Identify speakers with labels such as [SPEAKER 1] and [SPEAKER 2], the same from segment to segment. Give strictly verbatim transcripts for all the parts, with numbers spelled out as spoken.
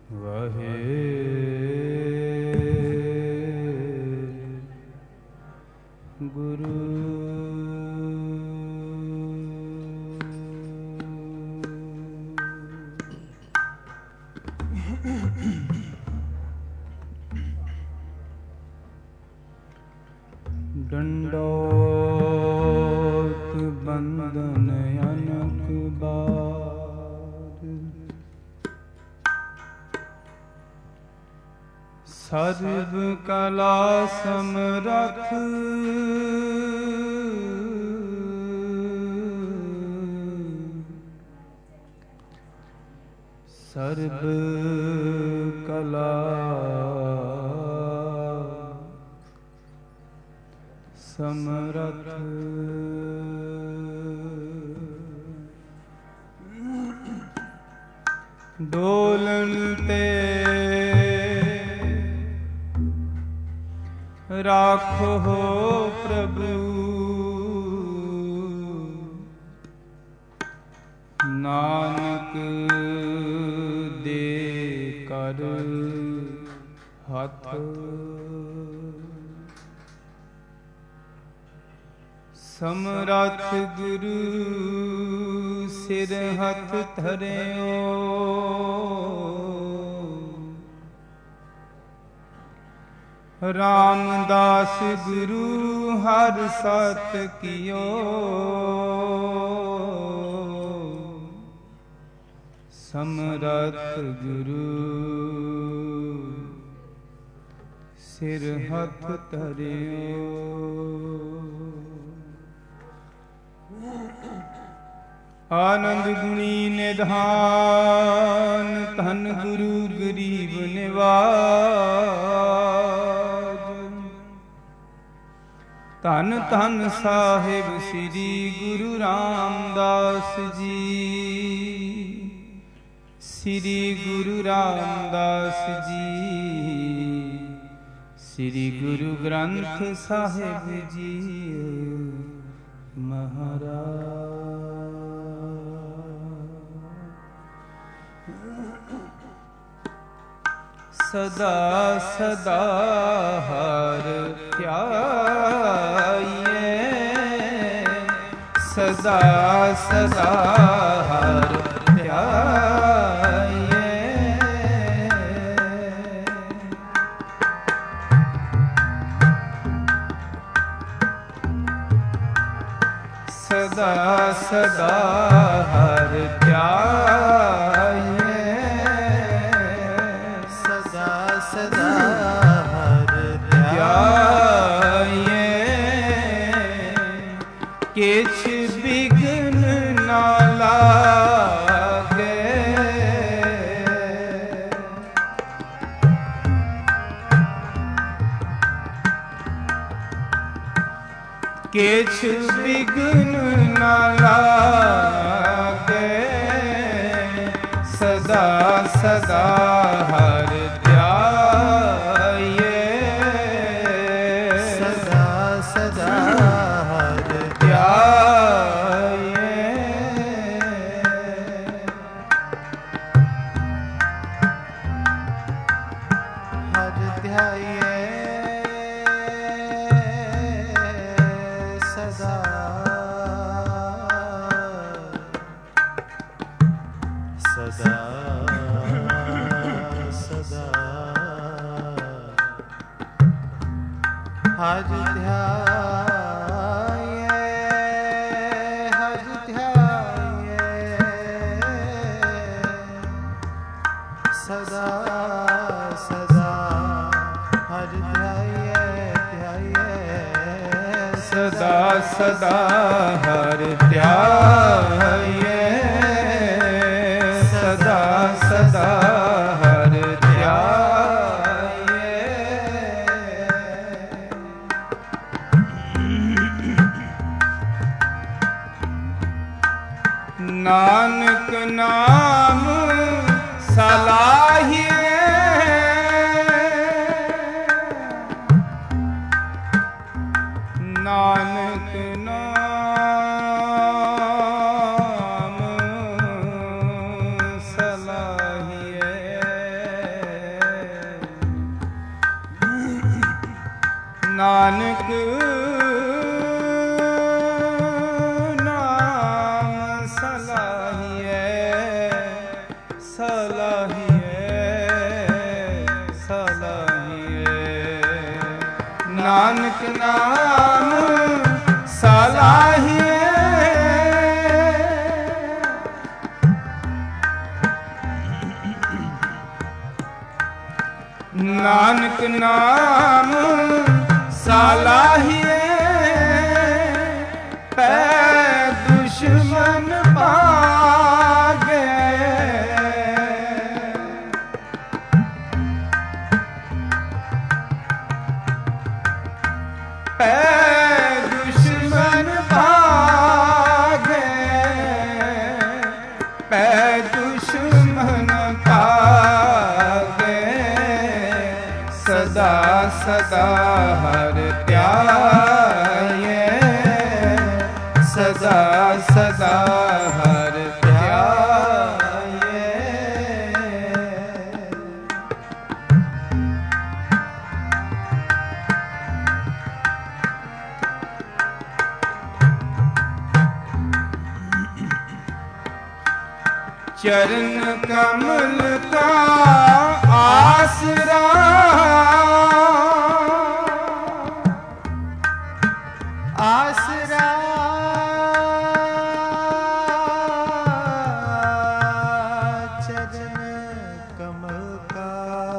[SPEAKER 1] ਗੁਰੂ ਡੰਡੋਤ ਬੰਦਨ ਅਨਕ ਬਾਰ ਸਰਬ ਕਲਾ ਸਮਰੱਥ ਸਰਬ ਕਲਾ ਸਮਰੱਥ ਡੋਲਨ ਤੇ ਰਾਖੋ ਪ੍ਰਭੂ ਨਾਨਕ ਦੇ ਕਰ ਹੱਥ ਸਮਰੱਥ ਗੁਰੂ ਸਿਰ ਹੱਥ ਧਰਿਓ ਰਾਮਦਾਸ ਗੁਰੂ ਹਰ ਸਤ ਕੀਓ ਸਮਰੱਥ ਗੁਰੂ ਸਿਰ ਹੱਥ ਧਰਿਓ ਆਨੰਦ ਗੁਣੀ ਨਿਧਾਨ ਧੰਨ ਗੁਰੂ ਗਰੀਬ ਨਿਵਾਜ ਧੰਨ ਧੰਨ ਸਾਹਿਬ ਸ੍ਰੀ ਗੁਰੂ ਰਾਮਦਾਸ ਜੀ ਸ੍ਰੀ ਗੁਰੂ ਰਾਮਦਾਸ ਜੀ ਸ੍ਰੀ ਗੁਰੂ ਗ੍ਰੰਥ ਸਾਹਿਬ ਜੀ ਮਹਾਰਾਜ ਸਦਾ ਸਦਾ ਹਰਿ ਧਿਆਈਏ ਸਦਾ ਸਦਾ ਹਰਿ ਧਿਆਈਏ ਸਦਾ ਸਦਾ ਹਰਿ ਧਿਆਈਏ ਸਦਾ ਹਰਿ ਧਿਆਈਏ ਕਿਛ ਬਿਘਨ ਨਾ ਲਾਗੇ ਕਿਛ ਬਿਘਨ ਨਾ ਲਾਗੇ ਸਦਾ ਸਦਾ ਹਰਿ ਧਿਆਈਏ ਸਦਾ ਸਦਾ ਹਰਿ ਧਿਆਈਏ ਹਰਿ ਧਿਆਈਏ ਸਦਾ ਸਦਾ ਹਰਿ ਧਿਆਈਏ ਹਰਿ ਧਿਆਈਏ ਸਦਾ ਸਦਾ ਹਰਿ ਧਿਆਈਏ ਧਿਆਈਏ ਸਦਾ ਸਦਾ ਹਰਿ ਧਿਆਈਏ ਸਦਾ ਸਦਾ ਹਰਿ ਧਿਆਈਏ ਨਾਨਕ ਨਾਮ ਸਲਾਹੀਏ ਨਾਨਕ ਨਾਮ ਸਲਾਹੀਏ ਨਾਨਕ ਨਾਮ ਸਲਾਹੀਐ ਸਲਾਹੀਐ ਸਲਾਹੀਐ ਨਾਨਕ ਨਾਮ ਸਲਾਹੀਐ ਨਾਨਕ ਨਾਮ ਸਲਾਹੀਐ ਪੈ ਦੁਸ਼ਮਨ ਭਾਗੈ ਪੈ ਦੁਸ਼ਮਨ ਭਾਗੈ ਪੈ ਦੁਸ਼ਮਨ ਭਾਗੈ ਸਦਾ ਸਦਾ ਹਰਿ ਧਿਆਇਐ ਸਦਾ ਸਦਾ ਹਰਿ ਧਿਆਇਐ चरण कमल का आसरा आसरा
[SPEAKER 2] चरण कमल का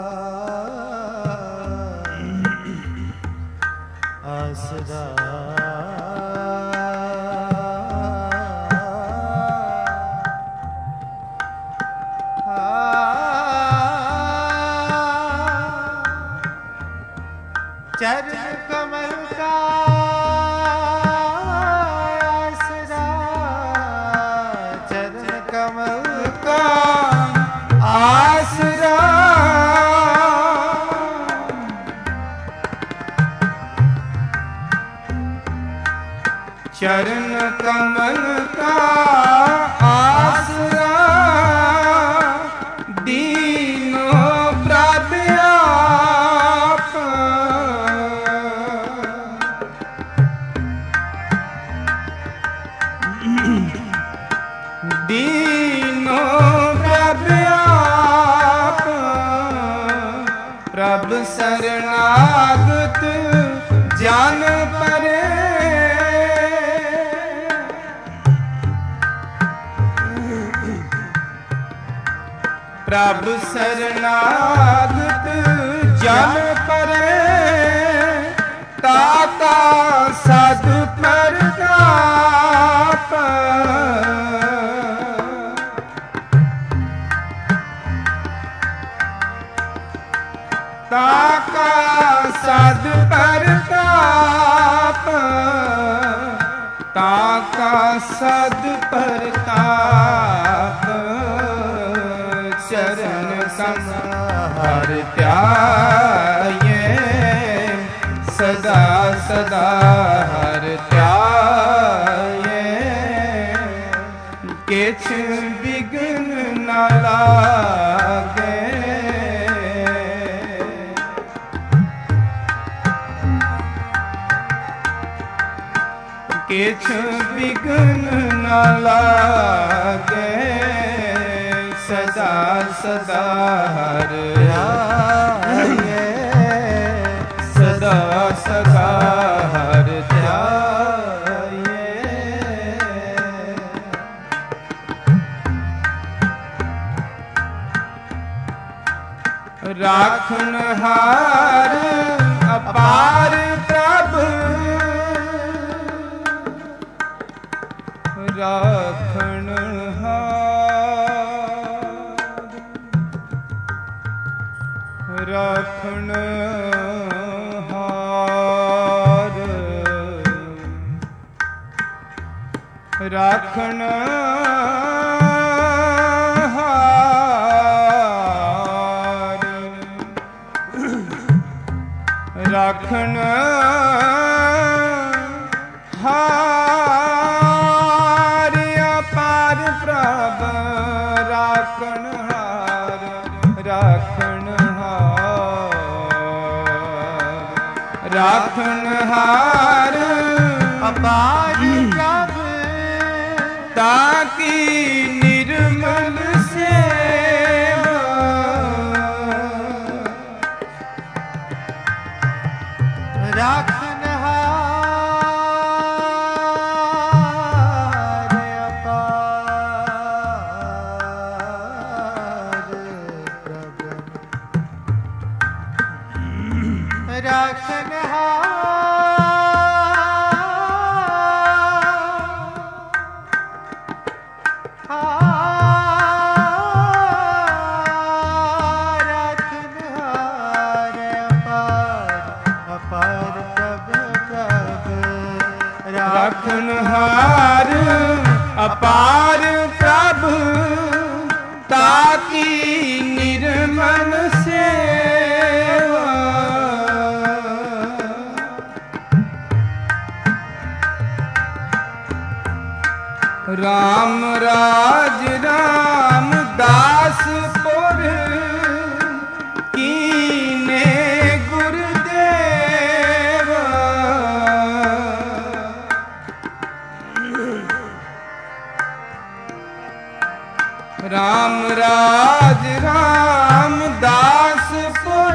[SPEAKER 2] आसरा चरण कमल का आसरा चरण कमल
[SPEAKER 1] का आसरा चरण कमल का आसरा दीनो प्रभ आप दीनो प्रभ आप प्रभ शरणागत जान परे प्रभ शरणागत जन परे ताता सद प्रताप ताका सद प्रताप ताका सद प्रताप चरण संहार त्याये सदा सदा हर त्याये किछ बिघ्न न लागे किछ बिघ्न न लागे सदा सदा हर ध्याये सदा सदा हर ध्याये राखन हार अपार प्रभ राखन हार राखन हार राखन हार राखन हार अपार प्रभ राखन हार राखन हार राखनहार
[SPEAKER 2] अपार प्रभ
[SPEAKER 1] ताकि निर्मल सेवा
[SPEAKER 2] राखनहार अपार प्रभ राखनहार
[SPEAKER 1] राखनहार अपार प्रभु ताकि निर्मल सेवा राम राज राम दास पुर कीने गुरुदेवा राम राज राम दास पुर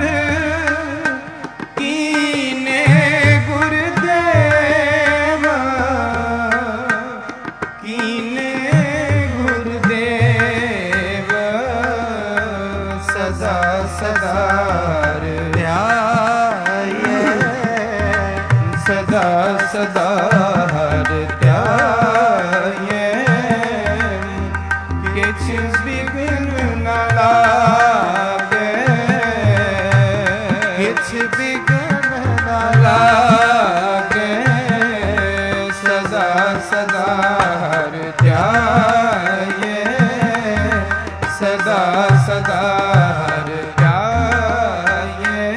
[SPEAKER 1] कीने गुरुदेवा कीने गुरुदेव सदा सदा ध्याये सदा सदा हर ध्याये किछ विघ्न न लागे
[SPEAKER 2] किछ विघ्न न
[SPEAKER 1] लागे सदा सदा हर ध्याये सदा सदा हर ध्याये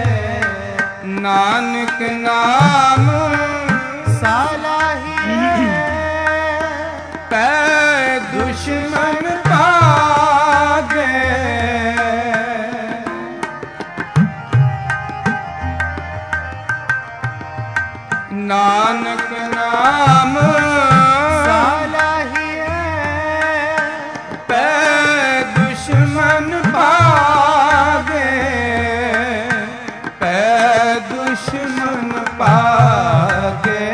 [SPEAKER 1] नानक नाम
[SPEAKER 2] सालाही
[SPEAKER 1] पै दुश्मन भागे नानक नाम
[SPEAKER 2] सालाही
[SPEAKER 1] पै दुश्मन भागे पै दुश्मन भागे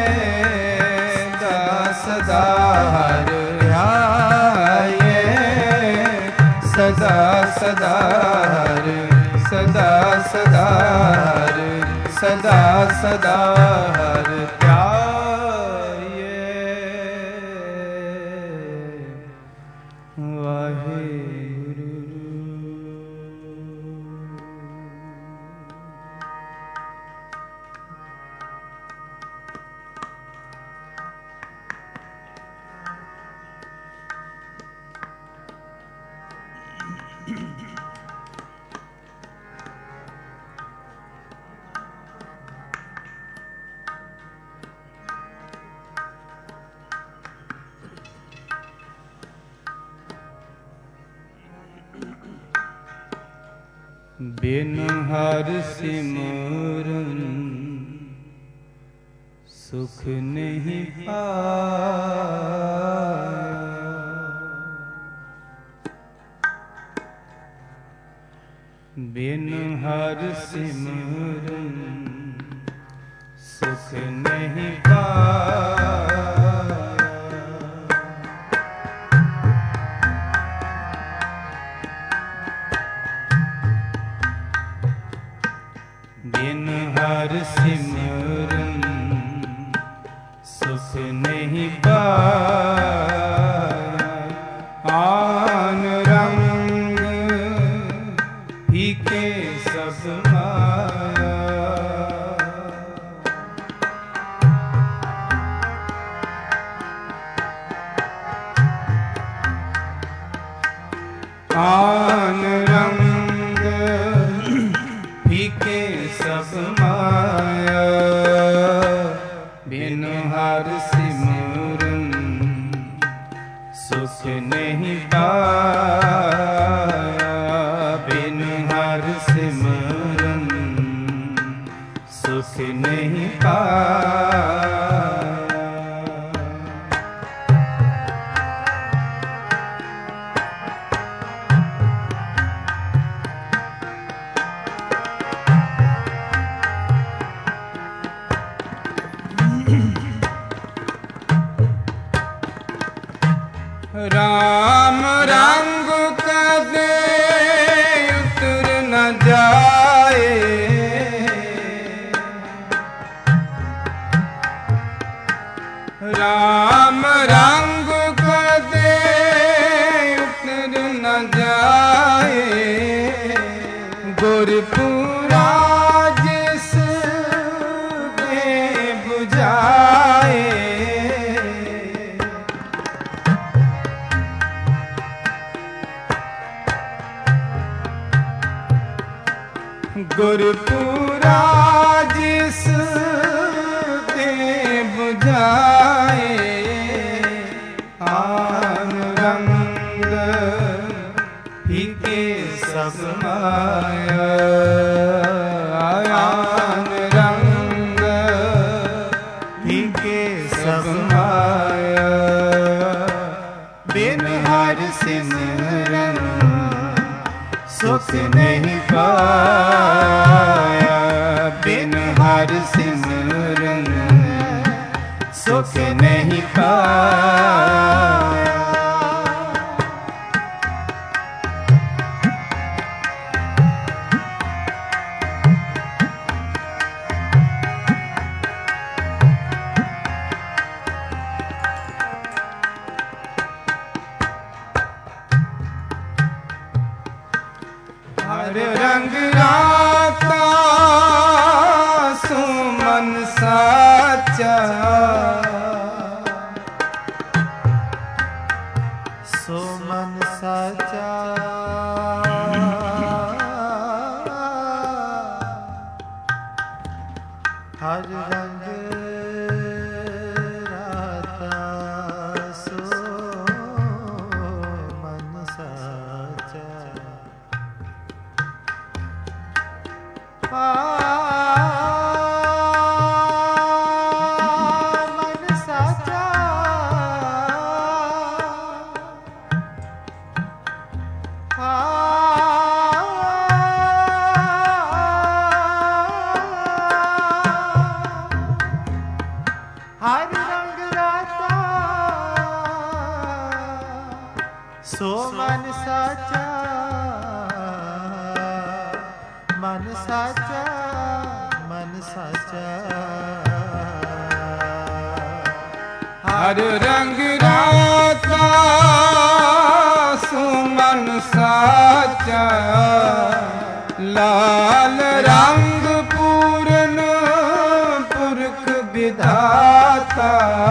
[SPEAKER 1] सदा हर ध्याये सदा सदा हर सदा सदा हर सदा सदा हर ध्याये वाहेगुरु। बिन हर सिमरन सुख नहीं पाया बिन हर सिमरन सुख नहीं पाया बिन हर सिमरन सुख नहीं पाया आन रंग फीके सब माया आन रंग फीके सब माया बिन हर सिमरन सुख नहीं पाया बिन हर सिमरन सुख सुख नहीं पाया। राम रंग कदे उतर न जाए, राम रंग कदे उतर न जाए, गुरपुरा जिस दे बुझाए। गुरपुरा जिस दे बुझाए, आन रंग फीके सब माया, आन रंग फीके सब माया। बिन हर सिमरन सुख नहीं पाया, बिन हर सिमरन सुख नहीं पाया। हर रंग राता सुमन साचा,
[SPEAKER 2] सुमन साचा। हर रंग राता सुमन साचा। मन साचा, हर रंग राता सो मन साचा, मन साचा, मन साचा।
[SPEAKER 1] हर रंग राता सुमन साचा, लाल रंग पूरन पुरख विधाता।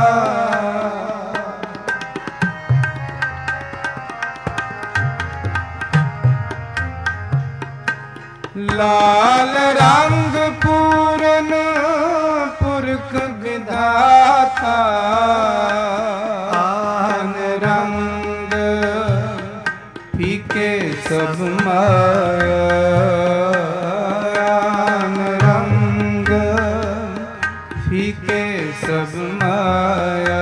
[SPEAKER 1] लाल रंग पूरन पुरख विधाता, आन रंग फीके सब माया, आन रंग फीके सब माया।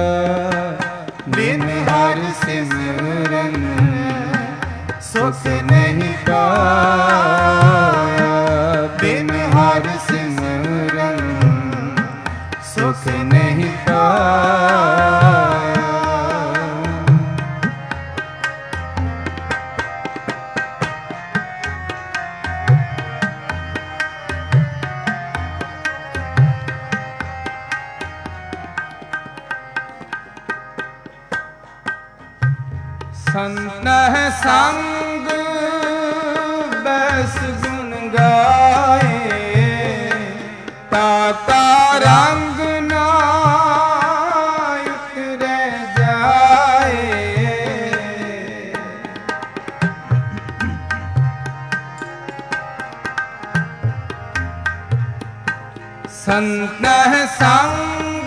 [SPEAKER 1] बिन हर सिमरन सुख नहीं पाया, बिन हर सिमरन सुख नहीं पाया। संत संग बस गुण गाए, ताता रंग ना उतरे जाए। संत संग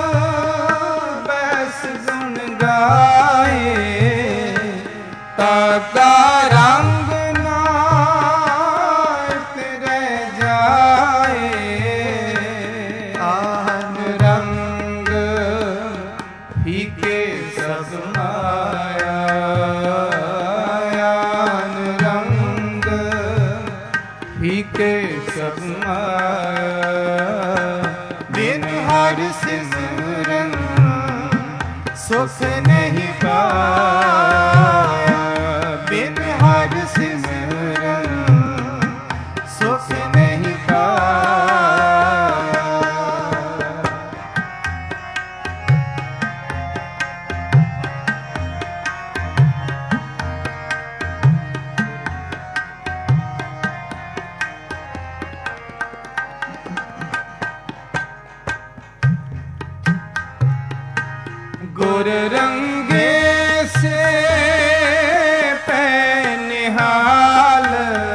[SPEAKER 1] बस गुण गाए, ताका रंग ना उतरे जाए। फीके सब माया।
[SPEAKER 2] बिन हर सिमरन सुख नहीं पाया। बिन हर सिमरन सुख नहीं पाया।
[SPEAKER 1] गुर रंगे से पैनिहाल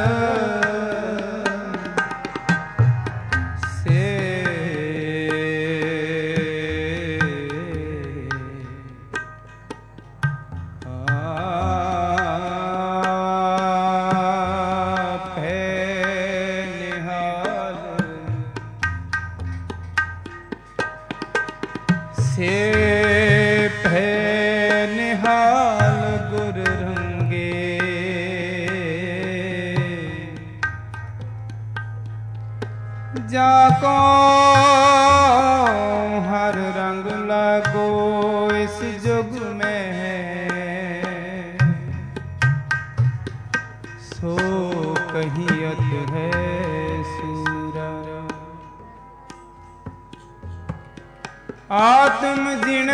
[SPEAKER 1] से पैनिहाल से निहाल गुर रंगे। जाको हर रंग लागो इस जुग में है, सो कहियत है सूरा। आत्म जिण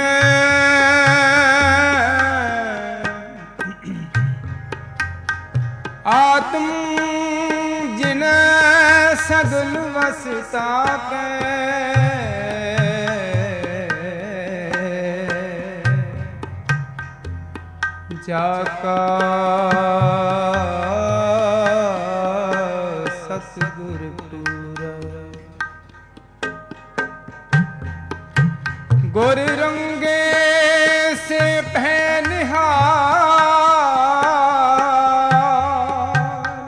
[SPEAKER 1] आत्म जिन सगल वसता के, जाका सतगुर पूरा। गुर रंगे से पैनिहाल,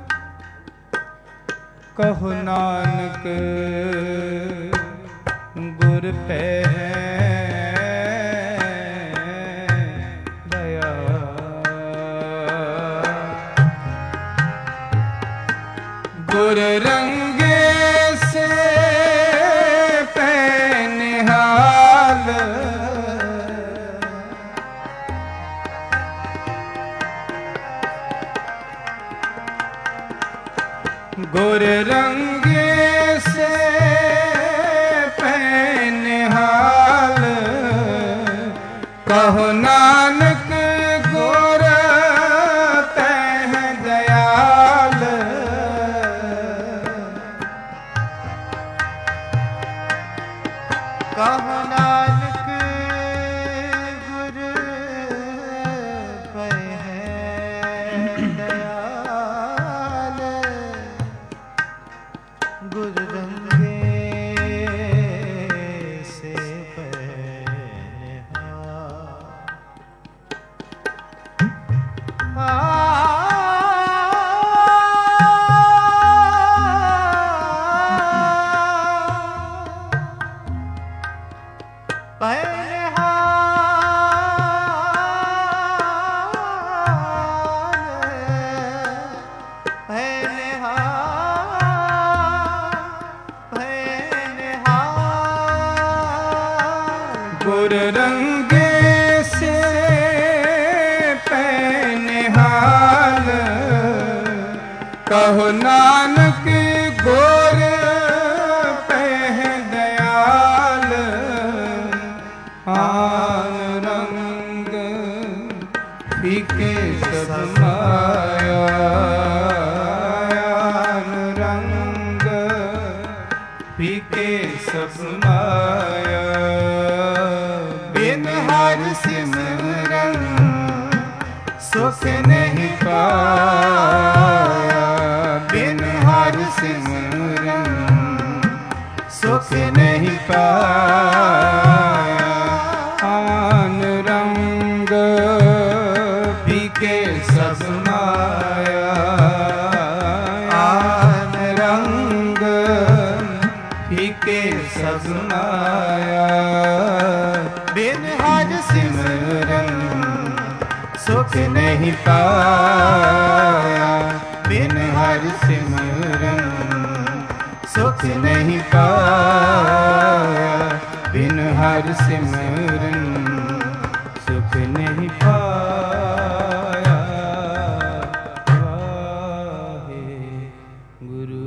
[SPEAKER 1] कहो नानक गुर पे दया। गुर रंगे से पैनिहाल, गुर रंगे से पैनिहाल, कहो नानक गुर तह दयाल।
[SPEAKER 2] कहो नानक गुर पे है दयाल। गुर रंगे से
[SPEAKER 1] गुर रंगे से पैनिहाल, कहो नानक गुर पह दयाल। आन रंग फीके सब माया, आन रंग फीके सब माया।
[SPEAKER 2] बिन हर सिमरन सुख नहीं पाया। बिन हर सिमरन सुख नहीं पाया।
[SPEAKER 1] आन रंग फीके सब माया,
[SPEAKER 2] आन
[SPEAKER 1] रंग फीके सब माया।
[SPEAKER 2] बिन हर सिमरन सुख नहीं पाया। बिन हर सिमरन सुख नहीं पाया, बिन हर सिमरन सुख नहीं पाया। वाहे गुरु।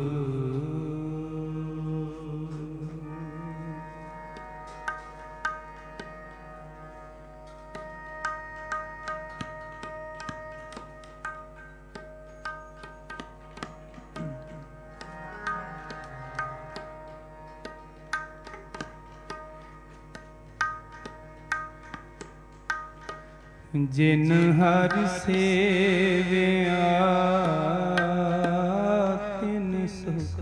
[SPEAKER 2] जिन हर सेविया तिन सुख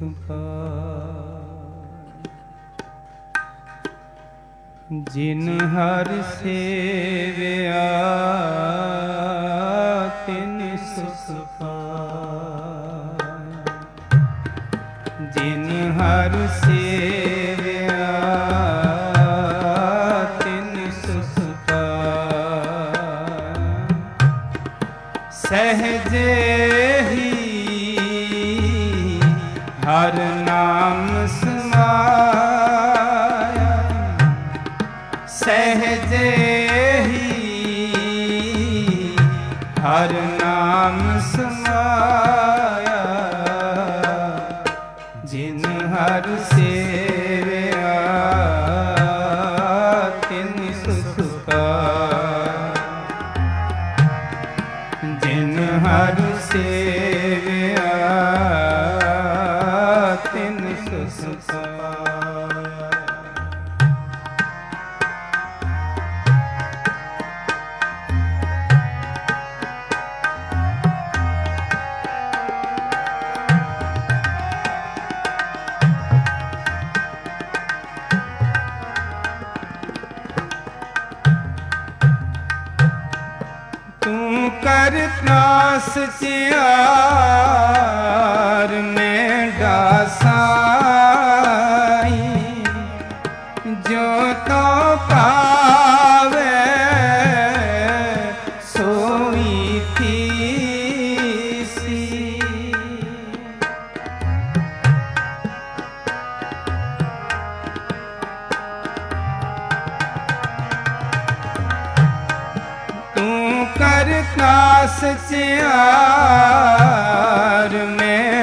[SPEAKER 2] पाए, जिन हर सेविया तिन सुख पाए, जिन हर सेविया सहजे ही हर नाम समाया, सहजे ही हर नाम समाया, जिन हर सेविया तिन सुख पाए, जिन हर सेविया तिन सुख पाए। करता सचियार में डासाई, जो तो पावे सोई थी सी। करता सचियार में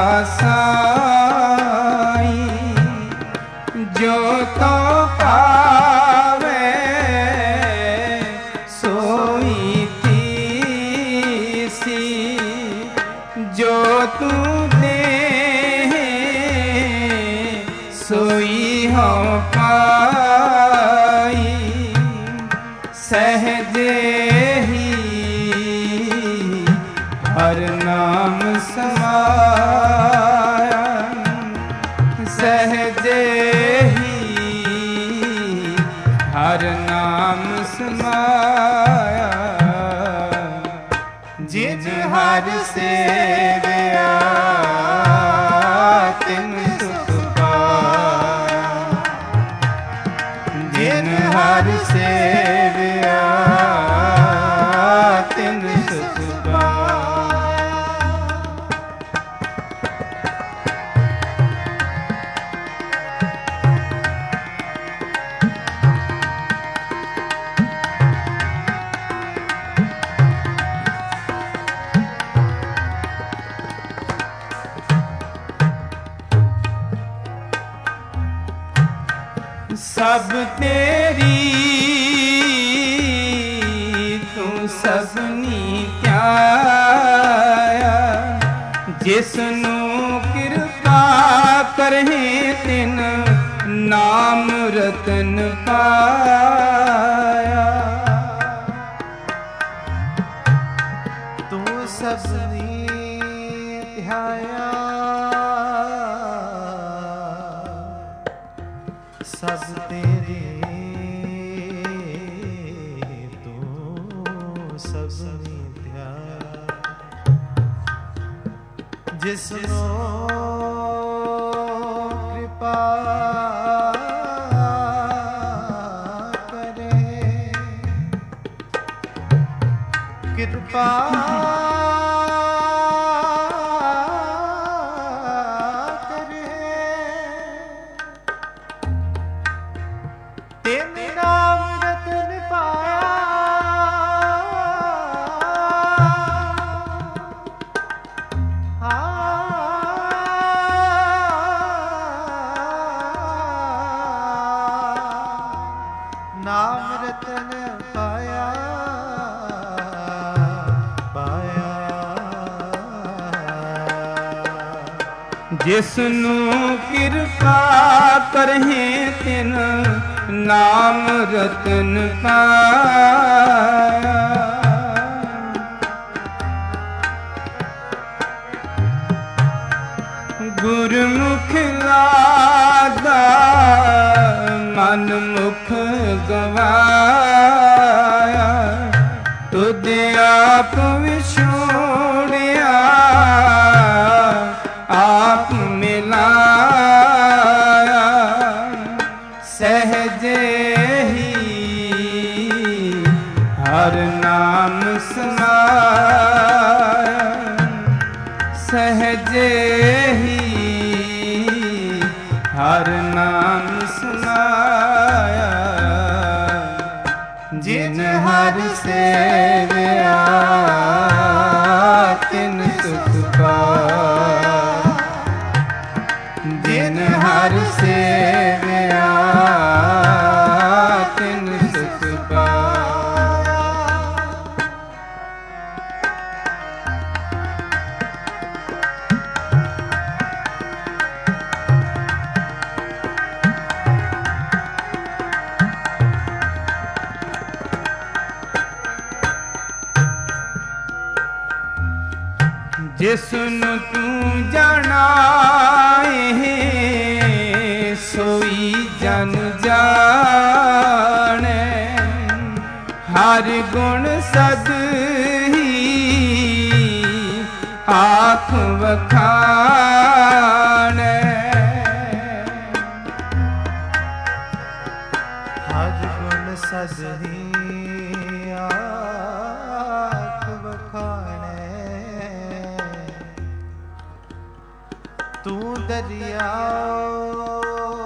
[SPEAKER 2] डासाई, जो तो पावे सोई थी सी। जो तू दे सोई हो पाई, सहजे हर नाम समाया, सहजे ही हर नाम समाया, जिन हर सेविया तिन सुख पाया, जिन हर सेविया तिन सुख पाया। सब तेरी तू सबनी त्याया, जिसनू कृपा करहे तिन नाम रतन पाया। तू सबनी ध्याया सब तेरे, तू सबनी ध्याया, जिसनो कृपा करे, कृपा करे, ਨਾਮ ਰਤਨ ਪਾਇਆ ਪਾਇਆ
[SPEAKER 1] ਜਿਸ ਨੂੰ ਕਿਰਪਾ ਕਰਹਿ ਤਿਨ ਨਾਮ ਰਤਨ ਪਾਇਆ। ਗੁਰਮੁਖ ਲਾਗਾ ਮਨ ਮੁਖ ਗਵਾਇਆ, ਤੁਧ ਆਪ ਵਿਛੋੜਿਆ ਆਪ ਮਿਲਾਇਆ। ਸਹਿਜੇ ਹੀ ਹਰ ਨਾਮ ਸਮਾਇਆ, ਸਹਿਜੇ ਹੀ ਹਰ ਨਾਮ ਸਮਾਇਆ। ਜਿਨ ਹਰ ਸੇਵਿਆ ਤਿਨ ਸੁਖ ਪਾਇਆ, ਜਿਨ ਹਰ ਸੇਵਿਆ ਤਿਨ ਸੁਖ ਪਾਇਆ। ਜਿਸਨੂੰ ਤੂੰ ਜਾਣਾਏ ਸੋਈ ਜਨ ਜਾਣੈ, ਹਰ ਗੁਣ ਸਦ ਹੀ ਆਖ ਵਖਾਣੈ।
[SPEAKER 2] ਹਰ ਗੁਣ ਸਦ ਹੀ ਆਖ ਵਖਾਣੈ। ਤੂੰ ਦਰਿਆਓ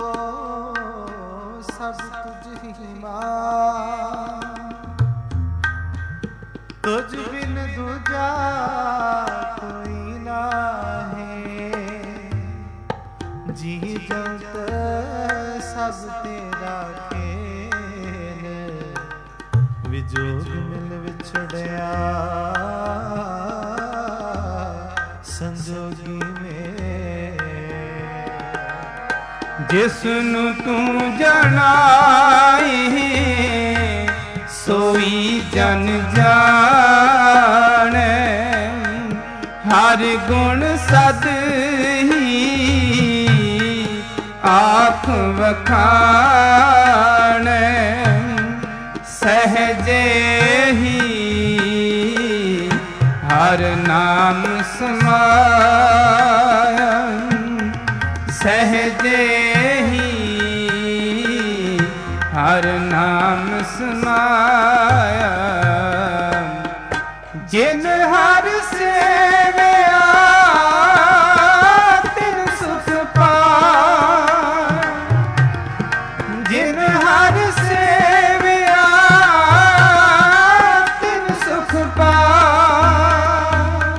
[SPEAKER 2] ਸਭ ਤੁਝ ਹੀ ਮਾਂ, ਤੁਝ ਬਿਨ ਦੂਜਾ ਕੋਈ ਨਾਹੀਂ। ਜੀ ਜੰਤ ਸਭ ਤੇਰਾ ਖੇਲ, ਵਿਜੋਗ ਮਿਲ ਵਿਛੜਿਆ ਸੰਜੋਗੀ
[SPEAKER 1] ਜਿਸਨੂੰ ਤੂੰ ਜਾਣਾਏ ਸੋਈ ਜਨ ਜਾਣੈ, ਹਰ ਗੁਣ ਸਦ ਹੀ ਆਖ ਵਖਾਣੈ। ਸਹਿਜੇ ਹੀ ਹਰ ਨਾਮ ਸਮਾਇਆ, ਸਹਿਜੇ ਹੀ ਹਰ ਨਾਮ ਸਮਾਇਆ। ਜਿਨ ਹਰ ਸੇਵਿਆ ਤਿਨ ਸੁਖ ਪਾਇਆ, ਜਿਨ ਹਰ ਸੇਵਿਆ ਤਿਨ ਸੁਖ ਪਾਇਆ।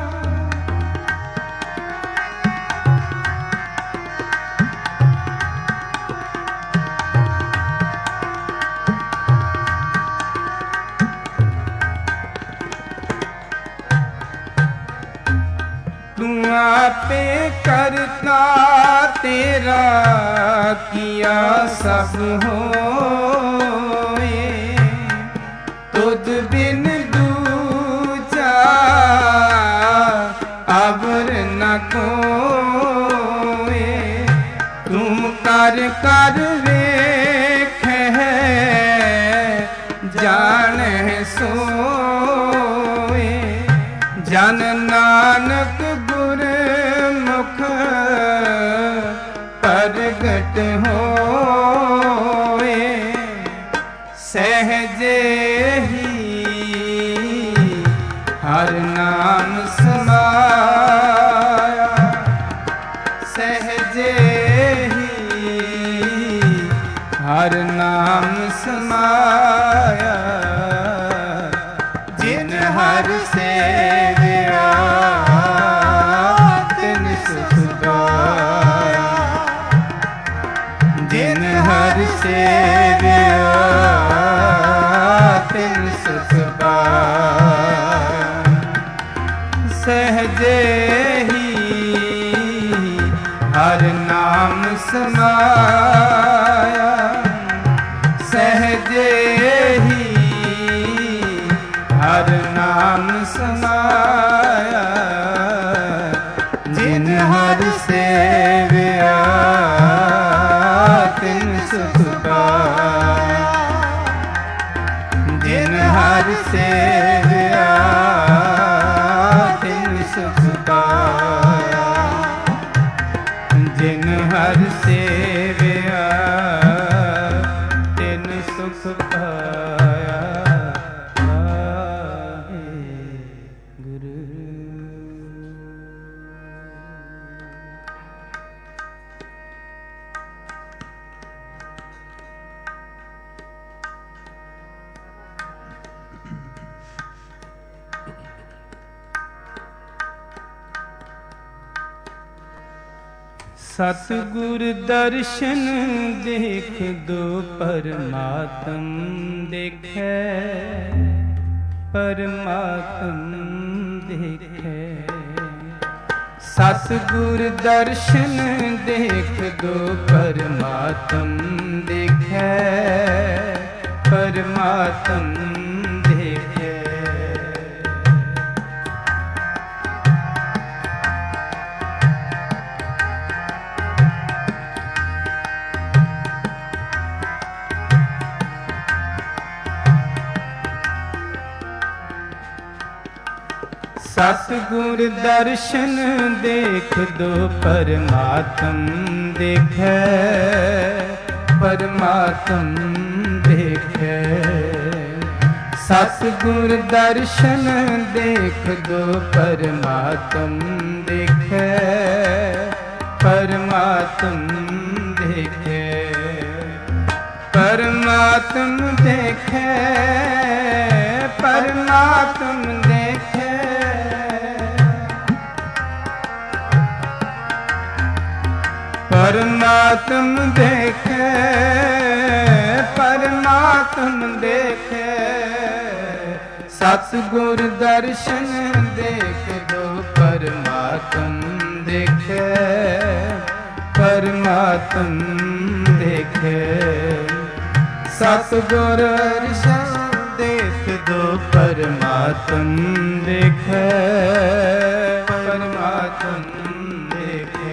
[SPEAKER 1] तू आपे करता तेरा किया सब होए, तुद बिन दूजा अबर न कोए। तुम कर कर वेख जान सोए, जन नानक गुरमुख प्रगट होए। सहजे ही हर नाम समाया, सहजे ही हर नाम समाया। जिन हर सेविया ही हर नाम समाया, सहजे ही हर नाम समाया। जिन हर सेविया तिन सुख पाया, जिन हर सेविया तिन सुख पाया, जिन हर सेविया तिन सुख पाया। गुरु सतगुर दर्शन देख दो परमात्म देखे, परमात्म देखे। सतगुर दर्शन देख दो परमात्म देखे, परमात्म देखे। सतगुर दर्शन देख दो परमात्म देखे, परमात्म देखे। सतगुर दर्शन देख दो परमात्म देखे, परमात्म देखे। परमात्म देखे, परमात्म देखे। परमात्म देखे, परमात्म देखे। सतगुर दर्शन देख दो परमात्म देखे, परमात्म देखे। सतगुर दर्शन देख दो परमात्म देखे, परमात्म देखे।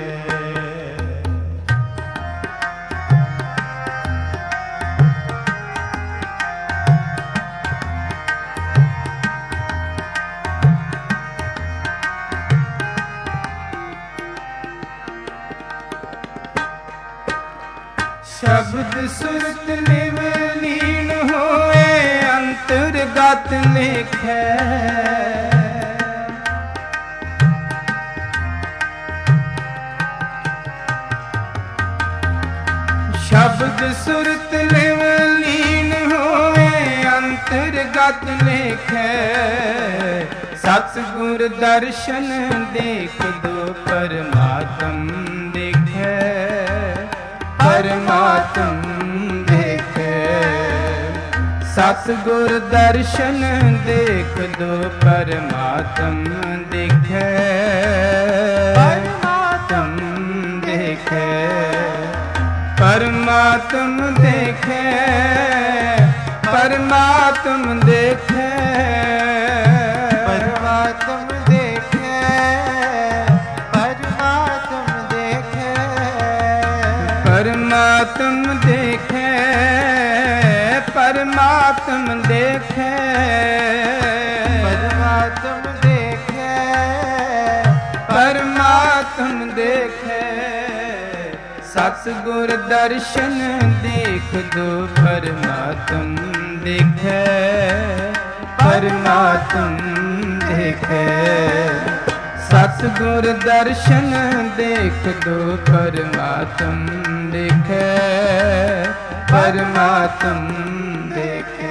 [SPEAKER 1] शब्द सुरत निव लीन होए अंतर्गत लेखे। शब्द सुरत निव लीन होए अंतर्गत लेखे। सतगुर दर्शन देख दो परमात्म देखे, परमात्म देखे। सतगुर दर्शन देख दो परमात्म देखे, परमात्म देखे। परमात्म देखे, परमात्म देखे। परमात्म देखे, परमात्म देखे। परमात्म देखे, परमात्म देखे। परमात्म देखे, परमात्म देखे। सतगुर दर्शन देख दो परमात्म देखे, परमात्म देखे। सतगुर दर्शन देख दो परमात्म देखे, परमात्म देखे।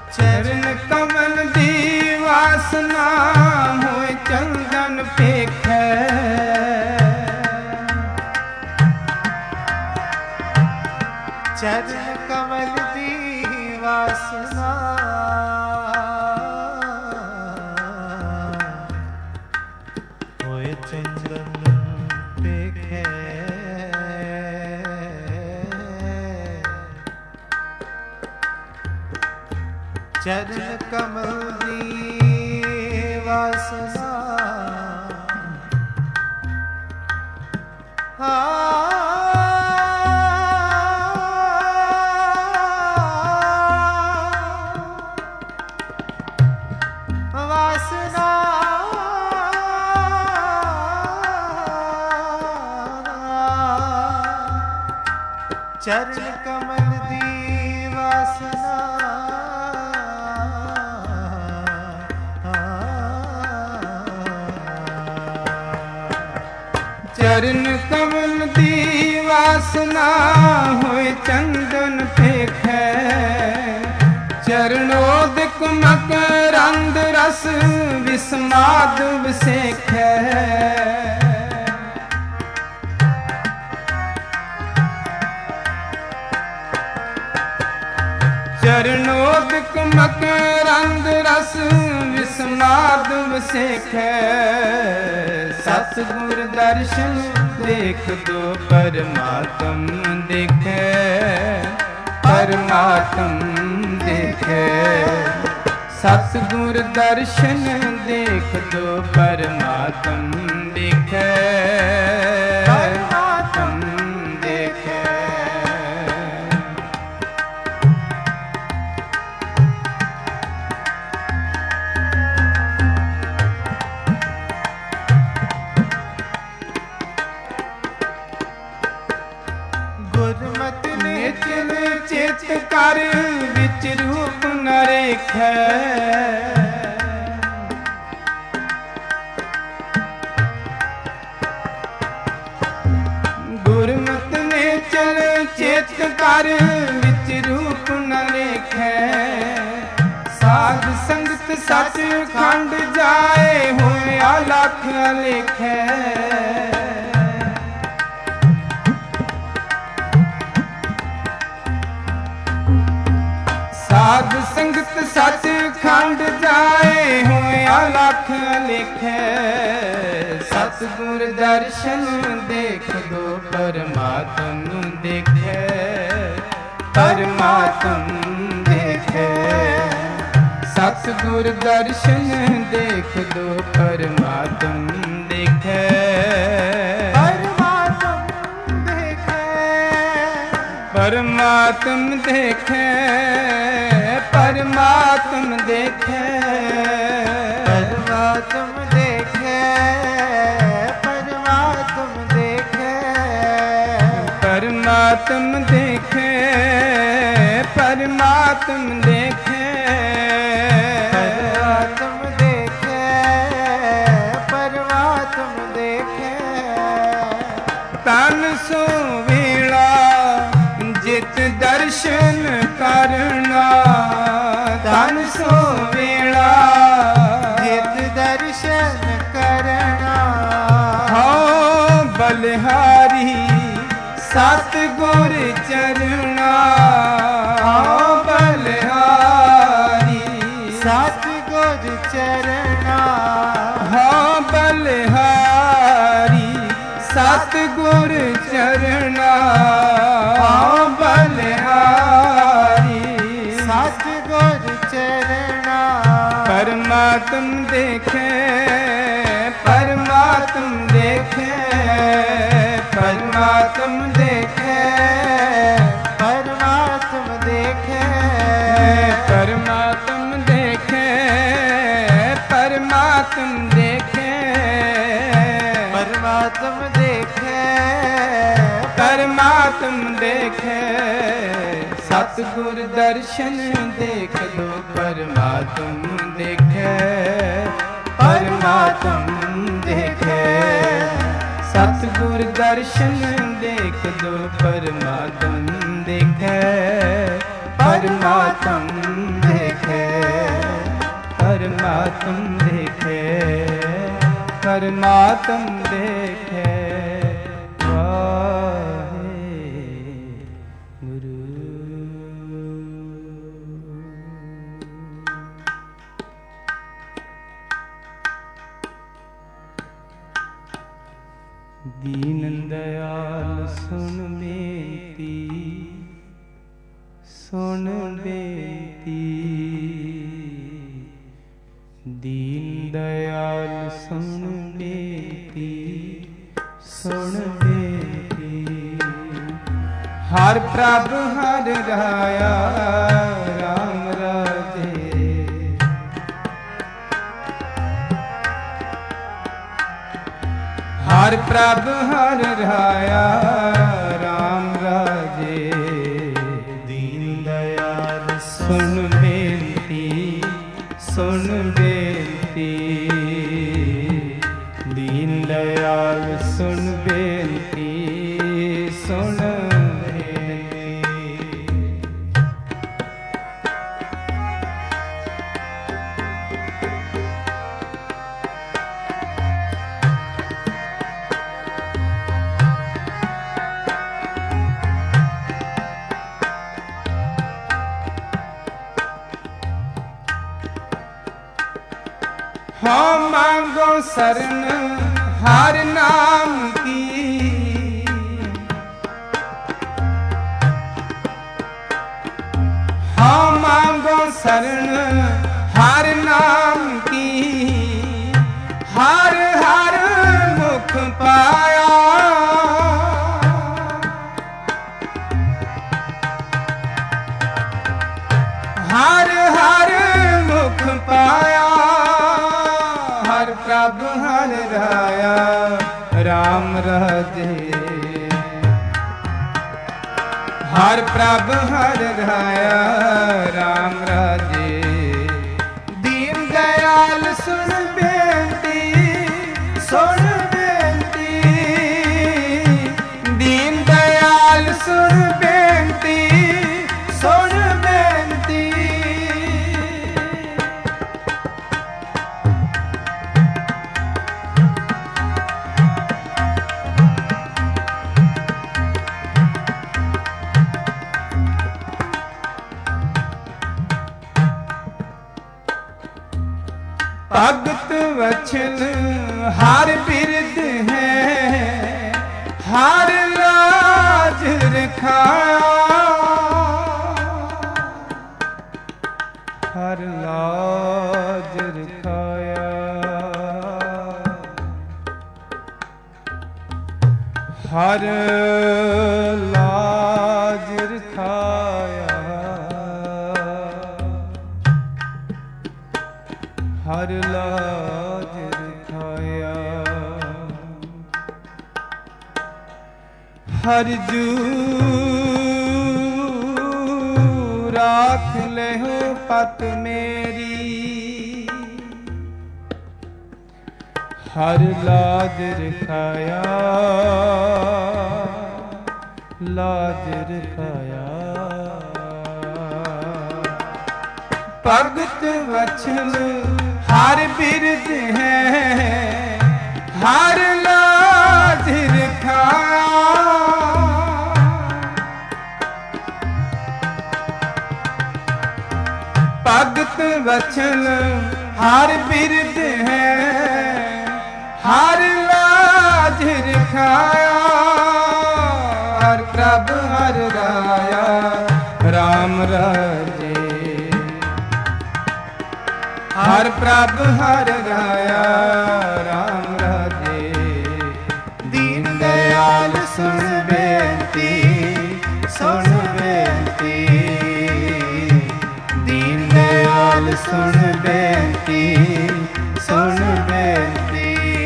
[SPEAKER 1] चरण कमल दी वासना होए चंदन पेखे।
[SPEAKER 2] ਚੰਦਨ ਦੇਖੇ ਚਰਨ ਕਮਲ ਦੀ ਵਾਸਨਾ ਵਾਸਨਾ ਚਰਨ ਕਮਲ ਦੀ ਵਾਸਨਾ
[SPEAKER 1] ਚਰਨ ਕਮਲ ਦੀ ਵਾਸਨਾ ਹੋਏ ਚੰਦਨ ਫੇਖੈ ਚਰਨੋਦਿਕ ਮਕਰੰਦ ਰਸ ਵਿਸਮਾਦ ਵਿਸੇਖੈ ਚਰਨੋਦਿਕ ਮਕਰੰਦ ਰਸ ਵਿਸਮਾਦ ਵਿਸੇਖੈ ਸਤਿਗੁਰ ਦਰਸ਼ਨ ਦੇਖ ਦੋ ਪਰਮਾਤਮ ਦੇਖੈ ਪਰਮਾਤਮ ਦੇਖੈ ਸਤਿਗੁਰ ਦਰਸ਼ਨ ਦੇਖ ਦੋ ਪਰਮਾਤਮ ਦੇਖੈ ਪਰਮਾਤਮ ਦੇਖੈ
[SPEAKER 2] ਗੁਰਮਤਿ
[SPEAKER 1] ਨਿਚਲ ਚਿਤ ਕਰ ਵਿੱਚ ਰੂਪ ਨ ਰੇਖੈ ਗੁਰਮਤਿ ਨਿਚਲ ਚਿਤ ਕਰ ਵਿੱਚ ਰੂਪ ਨ ਰੇਖੈ ਸਾਧ ਸੰਗਤ ਸੱਚ ਖੰਡ ਜਾਏ ਹੋਇਆ ਲੱਖ ਅਲੇਖੈ ਸਾਧ ਸੰਗਤ ਸੱਚ ਖੰਡ ਜਾਏ ਹੋਇਆ ਲੱਖ ਲਿਖੈ ਸਤਿਗੁਰ ਦਰਸ਼ਨ ਦੇਖ ਦੋ ਪਰਮਾਤਮ ਦੇਖੈ ਪਰਮਾਤਮ ਦੇਖੈ ਸਤਿਗੁਰ ਦਰਸ਼ਨ ਦੇਖ ਦੋ ਪਰਮਾਤਮ ਦੇਖੈ ਪਰਮਾਤਮ ਦੇਖੈ ਪਰਮਾਤਮ ਦੇਖੈ
[SPEAKER 2] ਪਰਮਾਤਮ ਦੇਖੈ ਪਰਮਾਤਮ ਦੇਖੈ
[SPEAKER 1] ਪਰਮਾਤਮ ਦੇਖੈ ਪਰਮਾਤਮ ਦੇਖੈ
[SPEAKER 2] ਪਰਮਾਤਮ ਦੇਖੈ ਪਰਮਾਤਮ ਦੇਖੈ
[SPEAKER 1] ਤਨ ਸੋ ਵੇਲਾ ਜਿਤ ਦਰਸ਼ਨ ਕਰਨਾ ਤਨ ਸੋ ਵੇਲਾ
[SPEAKER 2] ਜਿਤ ਦਰਸ਼ਨ ਕਰਨਾ
[SPEAKER 1] ਹਉ ਬਲਿਹਾਰੀ ਸਤਿਗੁਰ ਚਰਣਾ ਹਉ ਬਲਿਹਾਰੀ
[SPEAKER 2] ਸਤਿਗੁਰ ਚਰਣਾ
[SPEAKER 1] ਹਉ ਬਲਿਹਾਰੀ ਸਤਿਗੁਰ ਚਰਣਾ ਹਉ ਬਲਿਹਾਰੀ
[SPEAKER 2] ਸਤਿਗੁਰ ਚਰਣਾ
[SPEAKER 1] ਪਰਮਾਤਮ ਦੇਖੈ ਪਰਮਾਤਮ ਦੇਖੈ ਪਰਮਾਤਮ ਦੇਖੈ
[SPEAKER 2] ਪਰਮਾਤਮ ਦੇਖੈ
[SPEAKER 1] ਪਰਮਾਤਮ ਦੇਖੈ ਪਰਮਾਤਮ ਦੇਖੈ
[SPEAKER 2] ਪਰਮਾਤਮ ਦੇਖੈ
[SPEAKER 1] ਪਰਮਾਤਮ ਦੇਖੈ ਸਤਿਗੁਰ ਦਰਸ਼ਨ ਦੇਖ ਲੋ ਪਰਮਾਤਮ ਦੇਖੈ ਪਰਮਾਤਮ ਦੇਖੈ ਸਤਿਗੁਰ ਦਰਸ਼ਨ ਦੇਖ ਲੋ ਪਰਮਾਤਮ ਦੇਖੈ ਪਰਮਾਤਮ ਦੇਖੈ ਪਰਮਾਤਮ ਦੇਖੈ ਪਰਮਾਤਮ ਦੇਖੈ दीन दयाल सुन बेनती, सुन बेनती। दीन दयाल सुन बेनती, सुन बेनती। हर प्रभ हर राया राम राजे। हर प्रभ हर राया राम राजे। दीन दयाल सुन बेनती, सुन बेनती। दीन दयाल सुन बेनती, सुन बेनती। हाँ मांगो शरण हर नाम की। हाँ मांगो शरण हर नाम की। हर हर मुख पाया। हर हर मुख पाया। हर प्रभ हर राया राम राजे। हर प्रभ हर राया राम राजे। दीन दयाल सुन बेनती, सुन बेनती। दीन दयाल सुन बेनती, सुन बेनती। भगत वचन हर बिरद है। हर लाज रखाया। हर लाज रखाया। हर लाज रखाया। हर लाज रखाया। हर जू राख लेहो पत मेरी। हर लाज रखाया। लाज रखाया। भगत वचन हर बिरद है। हर लाज रखाया। भगत वचन हर बिरद है। हर लाज रखाया। हर प्रभ हर राया राम राजे। हर प्रभ हर राया राम राजे। दीन दयाल सुन बेनती, सुन बेनती। दीन दयाल सुन बेनती, सुन बेनती।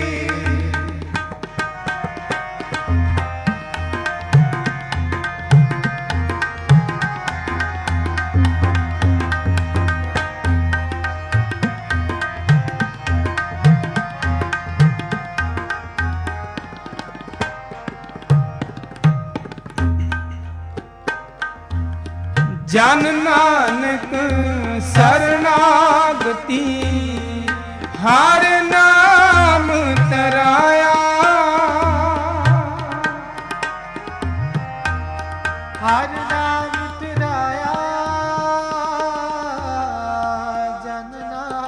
[SPEAKER 1] जन नानक शरणागति। हर नाम तराया।
[SPEAKER 2] हर नाम तराया। जन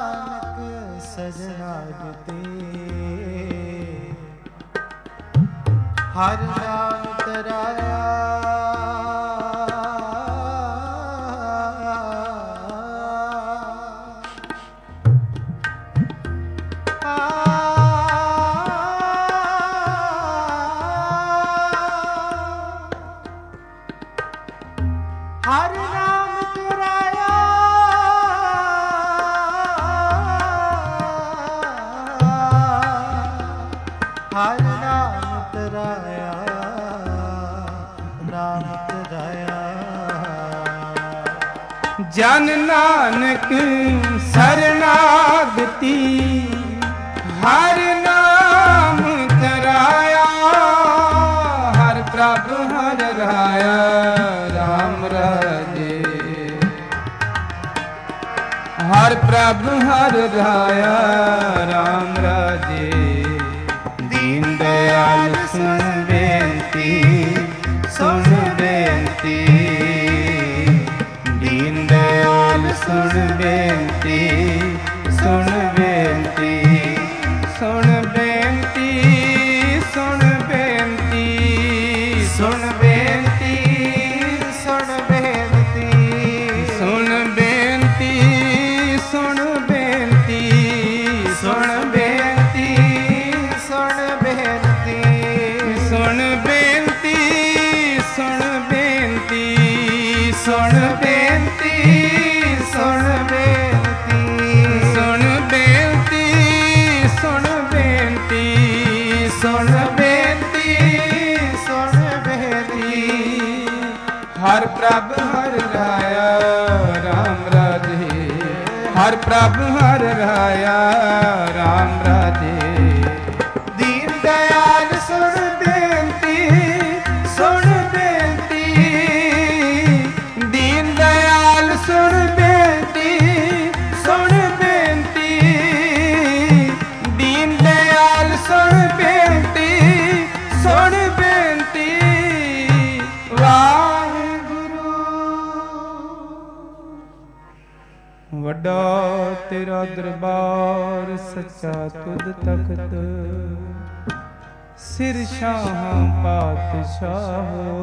[SPEAKER 2] नानक शरणागति। ਹਰ ਨਾਮ ਤਰਾਇਆ ਹਰ ਨਾਮ ਤਰਾਇਆ ਹਰ ਨਾਮ ਤਰਾਇਆ ਨਾਮ ਤਰਾਇਆ
[SPEAKER 1] ਜਨ ਨਾਨਕ ਸਰਨਾਗਤੀ ਹਰ ਨਾਮ ਤਰਾਇਆ ਹਰ ਪ੍ਰਭ ਹਰ ਰਾਇਆ ਰਾਮ ਰਾਜੇ ਹਰ ਪ੍ਰਭ ਹਰ ਰਾਇਆ ਰਾਮ ਰਾਜੇ ਦੀਨ ਦਇਆਲ ਸੁਣ ਬੇਨਤੀ ਸੁਣ ਬੇਨਤੀ ਦੀਨ ਦਇਆਲ ਸੁਣ ਬੇਨਤੀ ਸੁਣ ਬੇਨਤੀ ਸੁਣ ਬੇਨਤੀ ਸੁਣ ਬੇਨਤੀ ਸੁਣ ਬੇਨਤੀ
[SPEAKER 2] ਸੁਣ ਬੇਨਤੀ
[SPEAKER 1] ਸੁਣ ਬੇਨਤੀ ਸੁਣ ਬੇਨਤੀ ਸੁਣ ਬੇਨਤੀ
[SPEAKER 2] ਸੁਣ ਬੇਨਤੀ
[SPEAKER 1] ਸੁਣ ਬੇਨਤੀ ਸੁਣ ਬੇਨਤੀ ਸੁਣ ਬੇਨਤੀ
[SPEAKER 2] ਸੁਣ ਬੇਨਤੀ
[SPEAKER 1] ਸੁਣ ਬੇਨਤੀ ਸੁਣ ਬੇਨਤੀ ਸੁਣ ਬੇਨਤੀ
[SPEAKER 2] ਸੁਣ ਬੇਨਤੀ
[SPEAKER 1] ਹਰ ਪ੍ਰਭ ਹਰ ਰਾਇਆ ਰਾਮ ਰਾਜੇ ਹਰ ਪ੍ਰਭ ਹਰ ਰਾਇਆ ਰਾਮ ਰਾਜੇ
[SPEAKER 2] ਦੀਨ ਦਇਆਲ ਸੁਣ
[SPEAKER 1] ਬੇਨਤੀ ਸੁਣ ਬੇਨਤੀ ਦੀਨ ਦਇਆਲ ਸੁਣ ਬੇਨਤੀ ਸੁਣ ਬੇਨਤੀ ਦੀਨ ਦਇਆਲ ਸੁਣ ਬੇਨਤੀ ਸੁਣ ਬੇਨਤੀ ਵਾਹਿਗੁਰੂ ਵੱਡਾ ਤੇਰਾ ਦਰਬਾਰ ਸੱਚਾ ਤੁਧ ਤਖਤ ਸਿਰ ਸ਼ਾਹਾਂ ਪਾਤਸ਼ਾਹੋ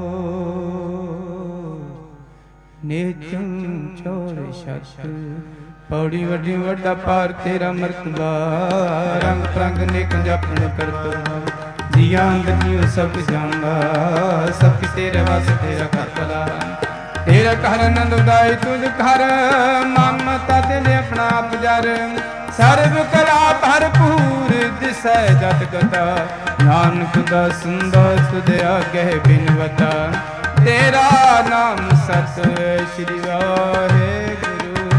[SPEAKER 1] ਨੇਚੰ ਚੋਰ ਛਤ ਪੌੜੀ ਵੱਡੀ ਵੱਡਾ ਪਾਰ ਤੇਰਾ ਮਰਤਬਾ ਰੰਗ ਪ੍ਰੰਗ ਨੇਕ ਜਪਣ ਕਰਤ ਜੀਆਂ ਅੰਦਰ ਜੀਉ ਸਭ ਜਾਣਦਾ ਸਭ ਤੇਰੇ ਵਾਸ ਤੇਰਾ ਕਰ ਭਲਾ ਤੇਰਾ ਘਰ ਆਨੰਦ ਉਦਾਈ ਤੁਝ ਘਰ ਮਮਤਾ ਦਿਲ ਆਪਣਾ ਆਪ ਜਰ ਸਰਬ ਕਲਾ ਭਰਪੂਰ ਦਿਸੈ ਜਤ ਕਤਾ ਨਾਨਕ ਦਾ ਸੁੰਦਾ ਤੁਧ ਆਗੇ ਬਿਨਵਤਾ ਤੇਰਾ ਨਾਮ ਸਤ ਸ੍ਰੀ ਵਾਹਿਗੁਰੂ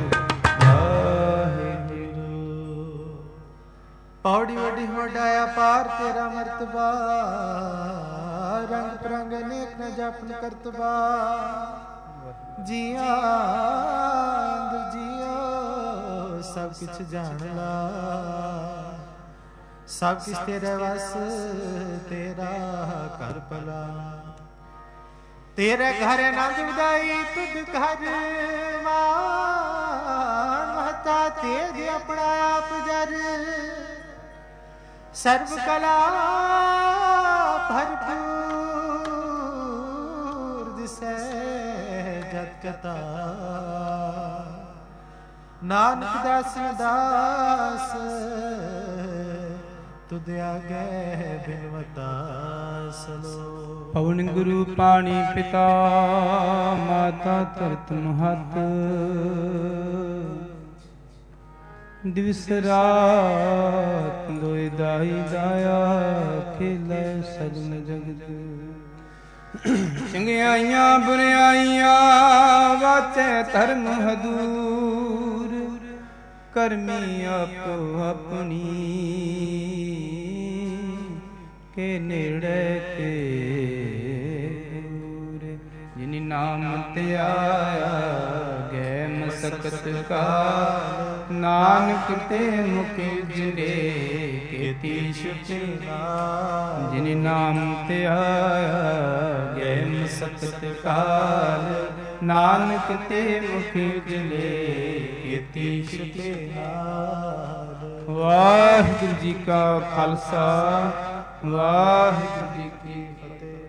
[SPEAKER 1] ਵਾਹਿਗੁਰੂ
[SPEAKER 2] ਪੌੜੀ ਵੱਡੀ ਵੱਡਾ ਅਪਾਰ ਤੇਰਾ ਮਰਤਬਾ ਰੰਗ ਪ੍ਰੰਗ ਅਨੇਕ ਨ ਜਪਨ ਕਰਤਬਾ ਜੀਆਂ ਅੰਦਰ ਜੀਓ ਸਭ ਕੁਛ ਜਾਣ ਲਾ ਸਭ ਕੁਛ ਤੇਰੇ ਵਸ ਤੇਰਾ ਕਰ ਭਲਾ ਤੇਰੇ ਘਰ ਆਨੰਦ ਉਦਾਈ ਤੁਧ ਘਰ ਮਾਨ ਮਹਤਾ ਤੇਜ ਆਪਣਾ ਆਪ ਜਰ ਸਰਬ ਕਲਾ ਭਰਪੂਰ ਦਿਸੈ ਜਤ ਕਤਾ ਨਾਨਕ ਦਾਸ ਦਾਸ ਤੁਧ ਆਗੇ ਬਿਨਵਤਾ ਸਲੋ
[SPEAKER 1] ਪਵਨ ਗੁਰੂ ਪਾਣੀ ਪਿਤਾ ਮਾਤਾ ਧਰਤ ਮਹਤ ਦਿਵਸ ਰਾਤ ਦੋਇ ਦਾਈ ਦਾਇਆ ਖੇਲੇ ਸਗਲ ਜਗਤ ਚੰਗਿਆਈਆਂ ਬੁਰਿਆਈਆਂ ਵਾਚੈ ਧਰਮ ਹਦੂਰ ਕਰਮੀ ਆਪੋ ਆਪਣੀ ਕੇ ਨੇੜੇ ਕੇ ਦੂਰ ਜਿਨੀ ਨਾਮ ਤੇ ਆਇਆ ਗੈ ਮਸਕਤ ਕਾ ਨਾਨਕ ਤੇ ਮੁਖ ਜਿਰੇ ਕੀਤੀ ਸ਼ੁਚਨਾ ਜਿਨੀ ਨਾਮ ਤੇ ਆਇਆ ਗੈ ਮਸਕਤ ਕਾਲ ਨਾਨਕ ਤੇ ਮੁਖ ਜਿਰੇ ਕੀਤੀ ਸ਼ੁਚਨਾ। ਵਾਹਿਗੁਰੂ ਜੀ ਕਾ ਖਾਲਸਾ ਵਾਹਿਗੁਰੂ ਜੀ ਕੀ ਫਤਿਹ।